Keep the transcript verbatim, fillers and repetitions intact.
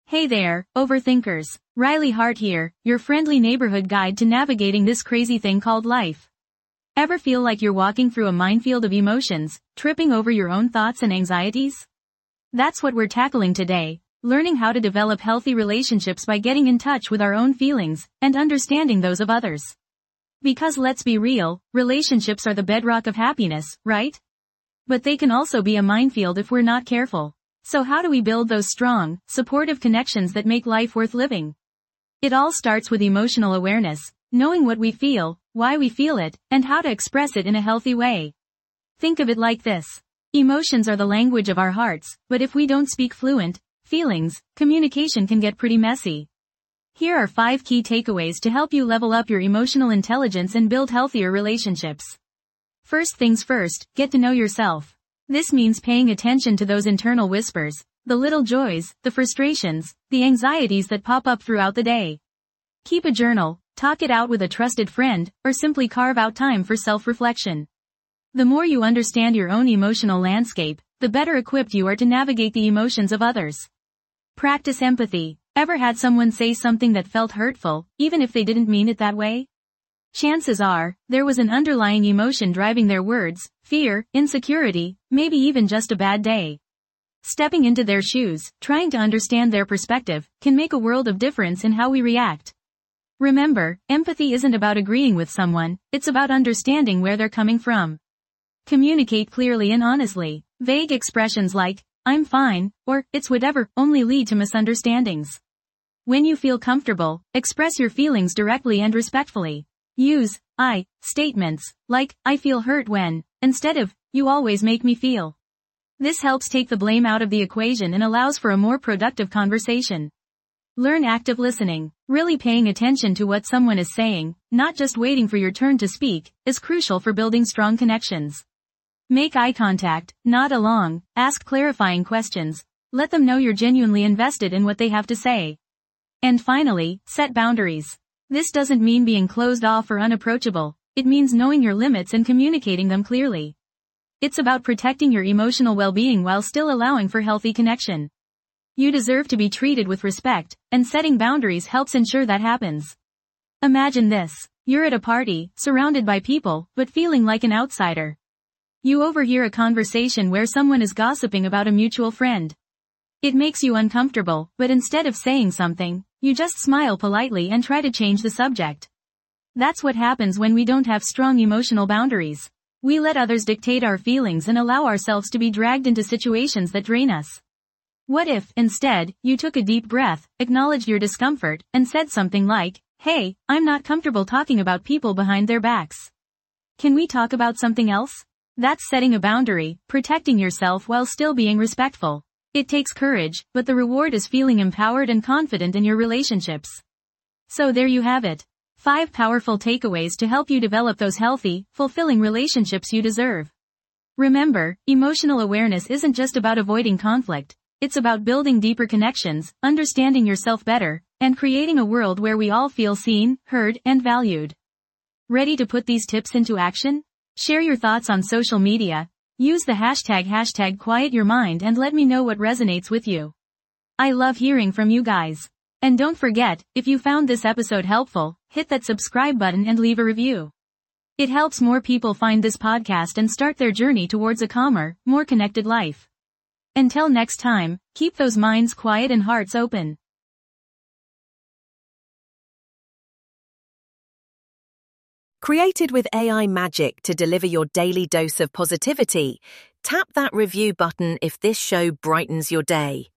Hey there, overthinkers. Riley Hart here, your friendly neighborhood guide to navigating this crazy thing called life. Ever feel like you're walking through a minefield of emotions, tripping over your own thoughts and anxieties? That's what we're tackling today, learning how to develop healthy relationships by getting in touch with our own feelings and understanding those of others. Because let's be real, relationships are the bedrock of happiness, right? But they can also be a minefield if we're not careful. So how do we build those strong, supportive connections that make life worth living? It all starts with emotional awareness, knowing what we feel, why we feel it, and how to express it in a healthy way. Think of it like this. Emotions are the language of our hearts, but if we don't speak fluent feelings, communication can get pretty messy. Here are five key takeaways to help you level up your emotional intelligence and build healthier relationships. First things first, get to know yourself. This means paying attention to those internal whispers, the little joys, the frustrations, the anxieties that pop up throughout the day. Keep a journal, talk it out with a trusted friend, or simply carve out time for self-reflection. The more you understand your own emotional landscape, the better equipped you are to navigate the emotions of others. Practice empathy. Ever had someone say something that felt hurtful, even if they didn't mean it that way? Chances are, there was an underlying emotion driving their words, fear, insecurity, maybe even just a bad day. Stepping into their shoes, trying to understand their perspective, can make a world of difference in how we react. Remember, empathy isn't about agreeing with someone, it's about understanding where they're coming from. Communicate clearly and honestly. Vague expressions like, I'm fine, or, it's whatever, only lead to misunderstandings. When you feel comfortable, express your feelings directly and respectfully. Use, I, statements, like, I feel hurt when, instead of, you always make me feel. This helps take the blame out of the equation and allows for a more productive conversation. Learn active listening. Really paying attention to what someone is saying, not just waiting for your turn to speak, is crucial for building strong connections. Make eye contact, nod along, ask clarifying questions. Let them know you're genuinely invested in what they have to say. And finally, set boundaries. This doesn't mean being closed off or unapproachable, it means knowing your limits and communicating them clearly. It's about protecting your emotional well-being while still allowing for healthy connection. You deserve to be treated with respect, and setting boundaries helps ensure that happens. Imagine this. You're at a party, surrounded by people, but feeling like an outsider. You overhear a conversation where someone is gossiping about a mutual friend. It makes you uncomfortable, but instead of saying something, you just smile politely and try to change the subject. That's what happens when we don't have strong emotional boundaries. We let others dictate our feelings and allow ourselves to be dragged into situations that drain us. What if, instead, you took a deep breath, acknowledged your discomfort, and said something like, hey, I'm not comfortable talking about people behind their backs. Can we talk about something else? That's setting a boundary, protecting yourself while still being respectful. It takes courage, but the reward is feeling empowered and confident in your relationships. So there you have it. Five powerful takeaways to help you develop those healthy, fulfilling relationships you deserve. Remember, emotional awareness isn't just about avoiding conflict. It's about building deeper connections, understanding yourself better, and creating a world where we all feel seen, heard, and valued. Ready to put these tips into action? Share your thoughts on social media. Use the hashtag hashtag QuietYourMind and let me know what resonates with you. I love hearing from you guys. And don't forget, if you found this episode helpful, hit that subscribe button and leave a review. It helps more people find this podcast and start their journey towards a calmer, more connected life. Until next time, keep those minds quiet and hearts open. Created with A I magic to deliver your daily dose of positivity, tap that review button if this show brightens your day.